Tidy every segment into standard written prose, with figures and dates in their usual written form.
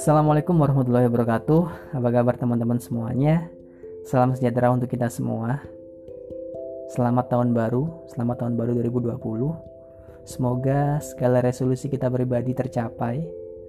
Assalamualaikum warahmatullahi wabarakatuh. Apa kabar teman-teman semuanya? Salam sejahtera untuk kita semua. Selamat tahun baru 2020. Semoga segala resolusi kita pribadi tercapai.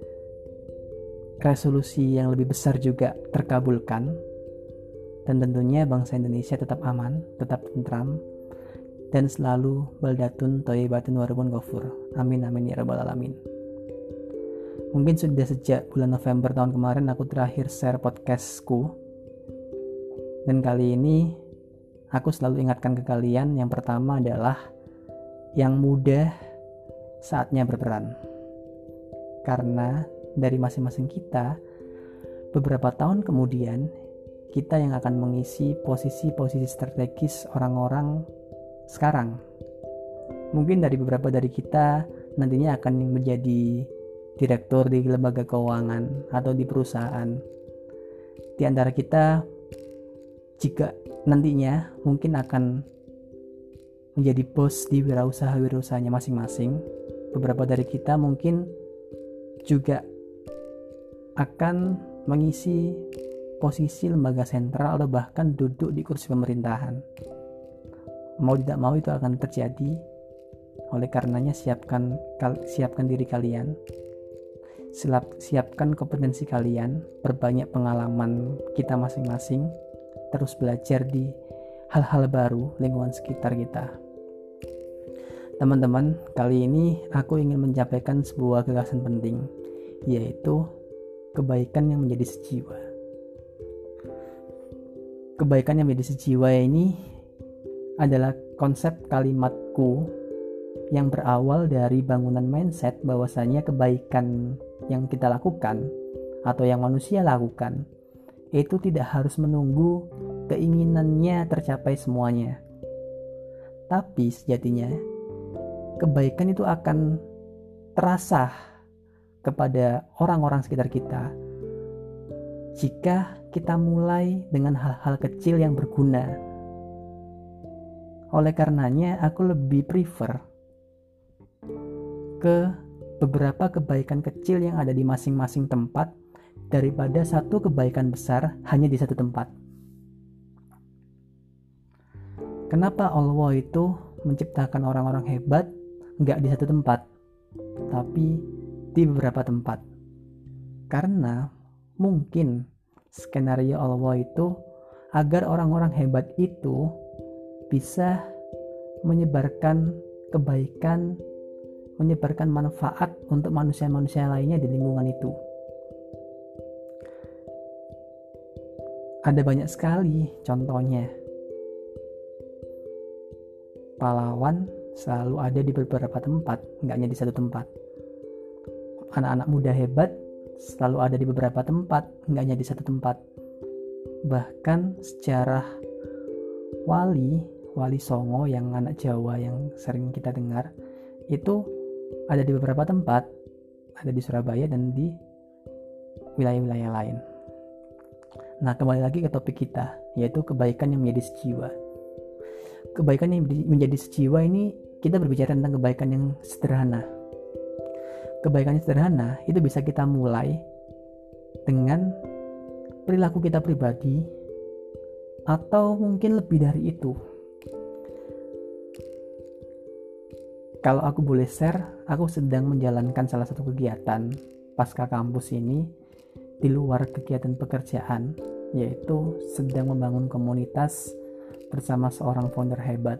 Resolusi yang lebih besar juga terkabulkan. Dan tentunya bangsa Indonesia tetap aman, tetap tentram, dan selalu baldatun thayyibatun warabun ghafur. Amin amin ya rabbal alamin. Mungkin sudah sejak bulan November tahun kemarin aku terakhir share podcastku. Dan kali ini aku selalu ingatkan ke kalian, yang pertama adalah yang muda saatnya berperan. Karena dari masing-masing kita, beberapa tahun kemudian kita yang akan mengisi posisi-posisi strategis orang-orang sekarang. Mungkin dari beberapa dari kita nantinya akan menjadi direktur di lembaga keuangan atau di perusahaan. Di antara kita jika nantinya mungkin akan menjadi bos di wirausaha-wirausahanya masing-masing. Beberapa dari kita mungkin juga akan mengisi posisi lembaga sentral atau bahkan duduk di kursi pemerintahan. Mau tidak mau itu akan terjadi. Oleh karenanya siapkan diri kalian, siapkan kompetensi kalian, perbanyak pengalaman kita masing-masing, terus belajar di hal-hal baru lingkungan sekitar kita. Teman-teman, kali ini aku ingin menyampaikan sebuah gagasan penting, yaitu kebaikan yang menjadi sejiwa. Kebaikan yang menjadi sejiwa ini adalah konsep kalimatku yang berawal dari bangunan mindset bahwasanya kebaikan yang kita lakukan atau yang manusia lakukan itu tidak harus menunggu keinginannya tercapai semuanya. Tapi sejatinya kebaikan itu akan terasa kepada orang-orang sekitar kita jika kita mulai dengan hal-hal kecil yang berguna. Oleh karenanya aku lebih prefer ke beberapa kebaikan kecil yang ada di masing-masing tempat daripada satu kebaikan besar hanya di satu tempat. Kenapa Allah itu menciptakan orang-orang hebat nggak di satu tempat, tapi di beberapa tempat? Karena mungkin skenario Allah itu agar orang-orang hebat itu bisa menyebarkan kebaikan, menyebarkan manfaat untuk manusia-manusia lainnya di lingkungan itu. Ada banyak sekali contohnya. Pahlawan selalu ada di beberapa tempat, nggak hanya di satu tempat. Anak-anak muda hebat selalu ada di beberapa tempat, nggak hanya di satu tempat. Bahkan sejarah Wali Songo yang anak Jawa yang sering kita dengar itu ada di beberapa tempat, ada di Surabaya dan di wilayah-wilayah lain. Nah, kembali lagi ke topik kita, yaitu kebaikan yang menjadi sejiwa. Kebaikan yang menjadi sejiwa ini, kita berbicara tentang kebaikan yang sederhana. Kebaikan yang sederhana itu bisa kita mulai dengan perilaku kita pribadi, atau mungkin lebih dari itu. Kalau aku boleh share, aku sedang menjalankan salah satu kegiatan pasca kampus ini di luar kegiatan pekerjaan, yaitu sedang membangun komunitas bersama seorang founder hebat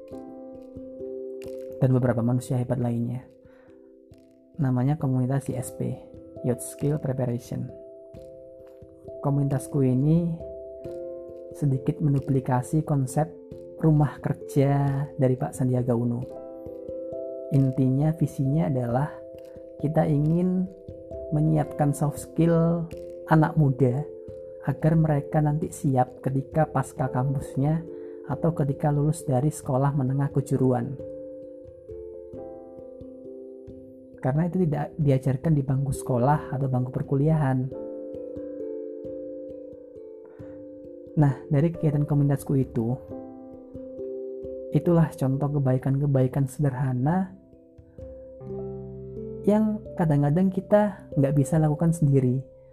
dan beberapa manusia hebat lainnya. Namanya komunitas YSP, Youth Skill Preparation. Komunitasku ini sedikit menduplikasi konsep rumah kerja dari Pak Sandiaga Uno. Intinya, visinya adalah kita ingin menyiapkan soft skill anak muda agar mereka nanti siap ketika pasca kampusnya atau ketika lulus dari sekolah menengah kejuruan. Karena itu tidak diajarkan di bangku sekolah atau bangku perkuliahan. Nah, dari kegiatan komunitasku itulah contoh kebaikan-kebaikan sederhana yang kadang-kadang kita nggak bisa lakukan sendiri,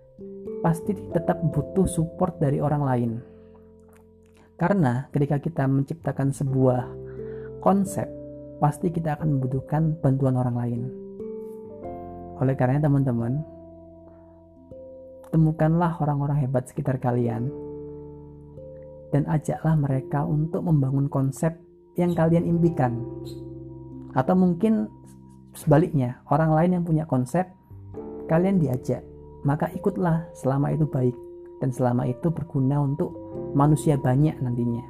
pasti tetap butuh support dari orang lain. Karena ketika kita menciptakan sebuah konsep, pasti kita akan membutuhkan bantuan orang lain. Oleh karena teman-teman, temukanlah orang-orang hebat sekitar kalian dan ajaklah mereka untuk membangun konsep yang kalian impikan. Atau mungkin sebaliknya, orang lain yang punya konsep, kalian diajak, maka ikutlah selama itu baik dan selama itu berguna untuk manusia banyak nantinya.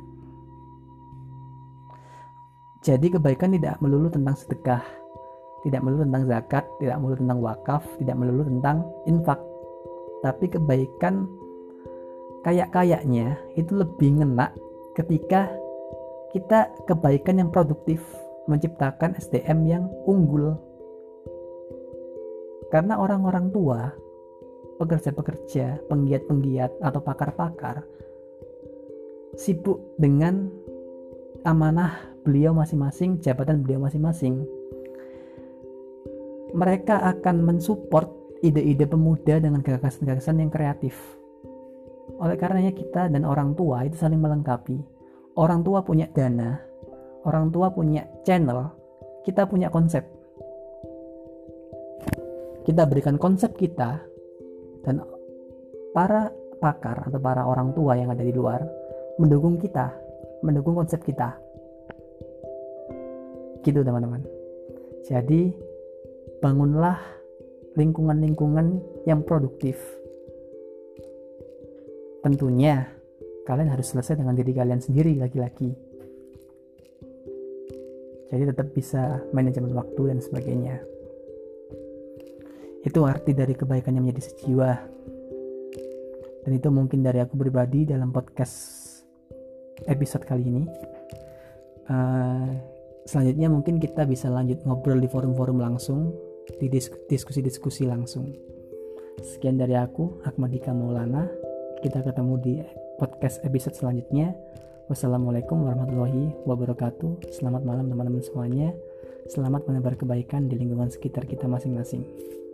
Jadi kebaikan tidak melulu tentang sedekah, tidak melulu tentang zakat, tidak melulu tentang wakaf, tidak melulu tentang infak. Tapi kebaikan kayaknya itu lebih ngena ketika kita kebaikan yang produktif, menciptakan SDM yang unggul. Karena orang-orang tua, pekerja-pekerja, penggiat-penggiat atau pakar-pakar sibuk dengan amanah beliau masing-masing, jabatan beliau masing-masing. Mereka akan mensupport ide-ide pemuda dengan gagasan-gagasan yang kreatif. Oleh karenanya kita dan orang tua itu saling melengkapi. Orang tua punya dana, orang tua punya channel, kita punya konsep. Kita berikan konsep kita, dan para pakar atau para orang tua yang ada di luar mendukung kita, mendukung konsep kita. Gitu teman-teman. Jadi bangunlah lingkungan-lingkungan yang produktif. Tentunya kalian harus selesai dengan diri kalian sendiri lagi-lagi. Jadi tetap bisa manajemen waktu dan sebagainya. Itu arti dari kebaikan yang menjadi sejiwa. Dan itu mungkin dari aku pribadi dalam podcast episode kali ini. Selanjutnya mungkin kita bisa lanjut ngobrol di forum-forum langsung, di diskusi-diskusi langsung. Sekian dari aku, Ahmad Dika Maulana. Kita ketemu di podcast episode selanjutnya. Wassalamualaikum warahmatullahi wabarakatuh. Selamat malam teman-teman semuanya. Selamat menebar kebaikan di lingkungan sekitar kita masing-masing.